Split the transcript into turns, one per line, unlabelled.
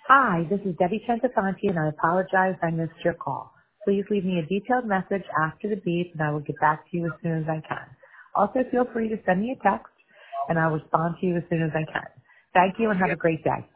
Hi, this is Debbie Centofanti, and I apologize I missed your call. Please leave me a detailed message after the beep, and I will get back to you as soon as I can. Also, feel free to send me a text, and I'll respond to you as soon as I can. Thank you, and have a great day.